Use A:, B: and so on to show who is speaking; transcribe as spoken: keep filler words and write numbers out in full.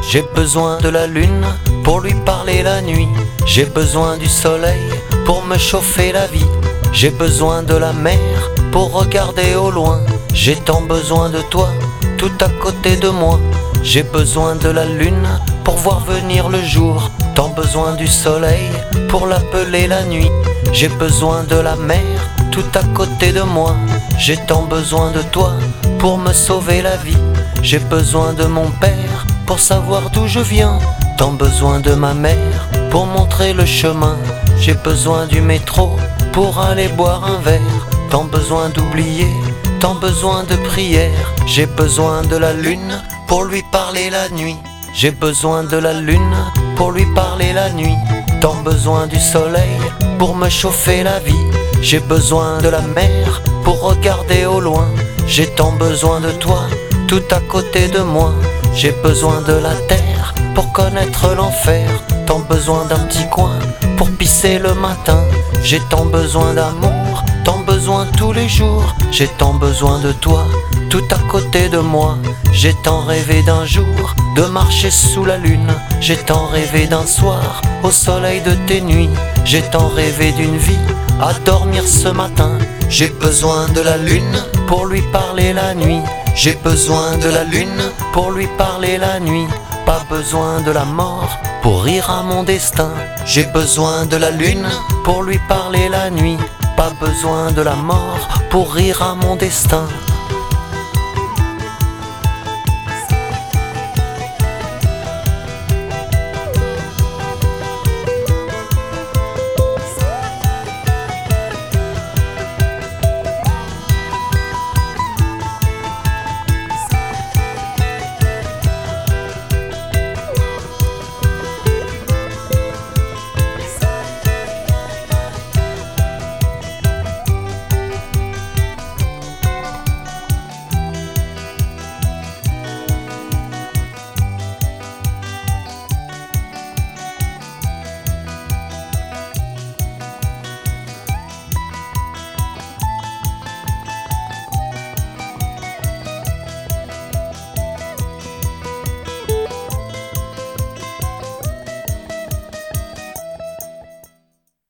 A: J'ai besoin de la lune pour lui parler la nuit. J'ai besoin du soleil pour me chauffer la vie. J'ai besoin de la mer pour regarder au loin. J'ai tant besoin de toi, tout à côté de moi. J'ai besoin de la lune pour voir venir le jour. Tant besoin du soleil pour l'appeler la nuit. J'ai besoin de la mer tout à côté de moi. J'ai tant besoin de toi pour me sauver la vie. J'ai besoin de mon père pour savoir d'où je viens. Tant besoin de ma mère pour montrer le chemin. J'ai besoin du métro pour aller boire un verre. Tant besoin d'oublier, tant besoin de prière. J'ai besoin de la lune pour lui parler la nuit. J'ai besoin de la lune pour lui parler la nuit. Tant besoin du soleil pour me chauffer la vie. J'ai besoin de la mer pour regarder au loin. J'ai tant besoin de toi, tout à côté de moi. J'ai besoin de la terre pour connaître l'enfer. Tant besoin d'un petit coin pour pisser le matin. J'ai tant besoin d'amour, tant besoin tous les jours. J'ai tant besoin de toi, tout à côté de moi. J'ai tant rêvé d'un jour de marcher sous la lune. J'ai tant rêvé d'un soir au soleil de tes nuits. J'ai tant rêvé d'une vie à dormir ce matin. J'ai besoin de la lune pour lui parler la nuit. J'ai besoin de la lune pour lui parler la nuit. Pas besoin de la mort pour rire à mon destin. J'ai besoin de la lune pour lui parler la nuit. Pas besoin de la mort pour rire à mon destin.